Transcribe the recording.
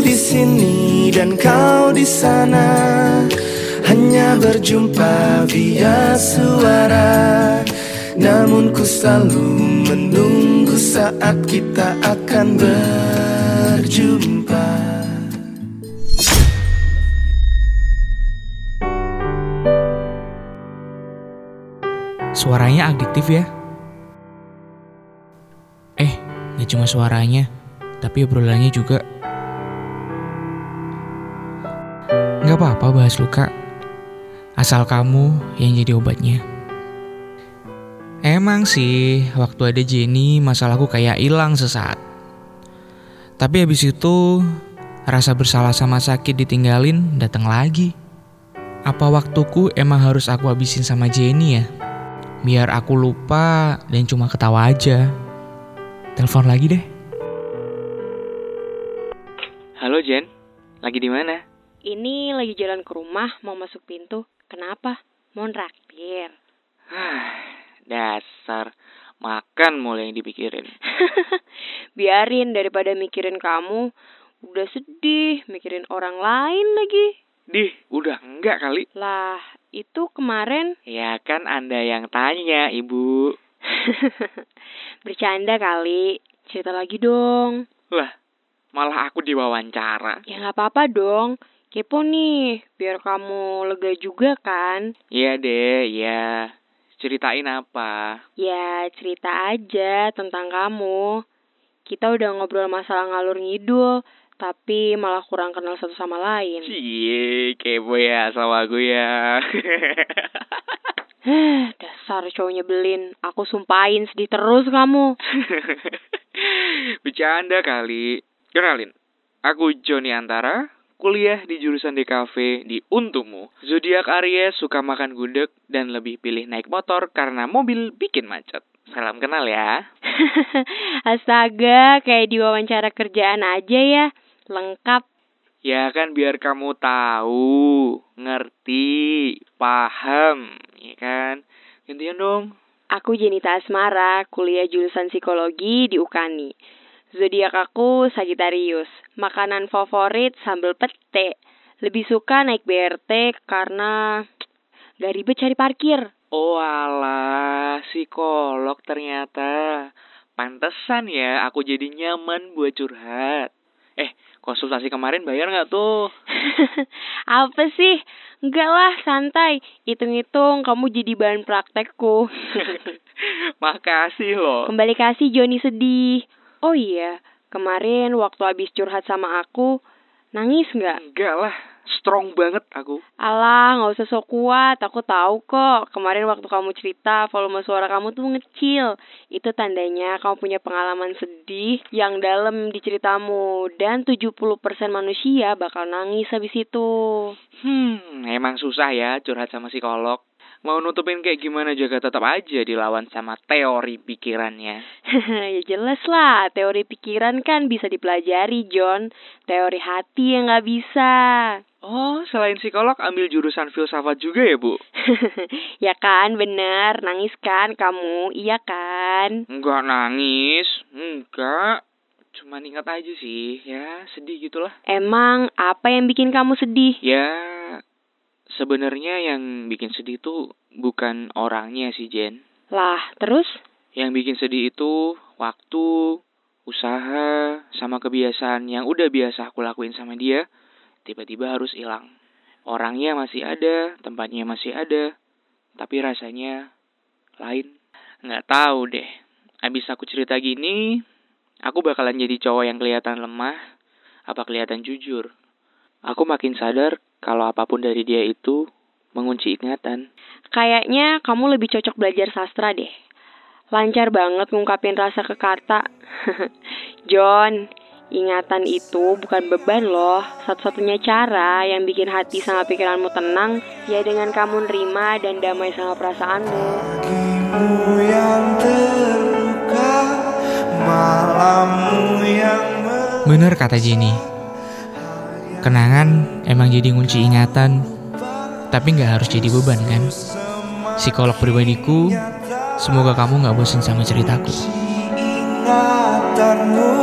di sini dan kau di sana, hanya berjumpa via suara. Namun ku selalu menunggu saat kita akan berjumpa. Suaranya adiktif ya. Gak cuma suaranya, tapi obrolannya juga. Gak apa-apa bahas luka, asal kamu yang jadi obatnya. Emang sih, waktu ada Jenny, masalahku kayak hilang sesaat. Tapi habis itu, rasa bersalah sama sakit ditinggalin datang lagi. Apa waktuku emang harus aku habisin sama Jenny ya? Biar aku lupa dan cuma ketawa aja. Telepon lagi deh. Halo Jen, lagi di mana? Ini lagi jalan ke rumah, mau masuk pintu. Kenapa? Mau nraktir? Dasar, makan mulai yang dipikirin. Biarin daripada mikirin kamu. Udah sedih, mikirin orang lain lagi. Dih, udah enggak kali. Lah, itu kemarin. Ya kan Anda yang tanya, Ibu. Bercanda kali, cerita lagi dong. Lah, malah aku diwawancara. Ya gak apa-apa dong, kepo nih, biar kamu lega juga kan. Iya deh, ya. Ceritain apa? Ya, cerita aja tentang kamu. Kita udah ngobrol masalah ngalur ngidul, tapi malah kurang kenal satu sama lain. Cie, kepo ya sama aku ya. Dasar cowok nyebelin. Aku sumpahin sedih terus kamu. Bercanda kali. Kenalin, aku Joni Antara, kuliah di jurusan DKV di Untumu. Zodiak Aries, suka makan gudeg dan lebih pilih naik motor karena mobil bikin macet. Salam kenal ya. Astaga, kayak di wawancara kerjaan aja ya. Lengkap. Ya kan biar kamu tahu, ngerti, paham, ya kan? Gantian dong. Aku Jenita Asmara, kuliah jurusan psikologi di UKANI. Zodiak aku Sagittarius. Makanan favorit sambal pete. Lebih suka naik BRT karena gak ribet cari parkir. Oh alah, psikolog ternyata. Pantesan ya aku jadi nyaman buat curhat. Konsultasi kemarin bayar gak tuh? Apa sih? Enggak lah, santai. Hitung-hitung kamu jadi bahan praktekku. Makasih loh. Kembali kasih Joni sedih. Oh iya, kemarin waktu habis curhat sama aku, nangis gak? Enggak lah, strong banget aku. Alah, gak usah sok kuat. Aku tahu kok. Kemarin waktu kamu cerita, volume suara kamu tuh ngecil. Itu tandanya kamu punya pengalaman sedih yang dalam di ceritamu. Dan 70% manusia bakal nangis habis itu. Emang susah ya curhat sama psikolog. Mau nutupin kayak gimana juga tetap aja dilawan sama teori pikirannya. Ya jelas lah, teori pikiran kan bisa dipelajari, John. Teori hati yang gak bisa. Oh, selain psikolog ambil jurusan filsafat juga ya, Bu? Ya kan, bener. Nangis kan kamu, iya kan? Enggak nangis, enggak. Cuma ingat aja sih, ya sedih gitulah. Emang apa yang bikin kamu sedih? Ya, sebenarnya yang bikin sedih itu bukan orangnya sih, Jen. Lah, terus? Yang bikin sedih itu waktu, usaha, sama kebiasaan yang udah biasa aku lakuin sama dia, tiba-tiba harus hilang. Orangnya masih ada, tempatnya masih ada, tapi rasanya lain. Nggak tahu deh. Abis aku cerita gini, aku bakalan jadi cowok yang kelihatan lemah, apa kelihatan jujur. Aku makin sadar kalau apapun dari dia itu mengunci ingatan. Kayaknya kamu lebih cocok belajar sastra deh. Lancar banget ngungkapin rasa ke kata. John, ingatan itu bukan beban loh. Satu-satunya cara yang bikin hati sama pikiranmu tenang, ya dengan kamu nerima dan damai sama perasaanmu. Pagimu yang terluka, malammu yang Bener kata Jenny. Kenangan emang jadi ngunci ingatan, tapi gak harus jadi beban kan? Psikolog pribadiku, semoga kamu gak bosan sama ceritaku. ingatanmu.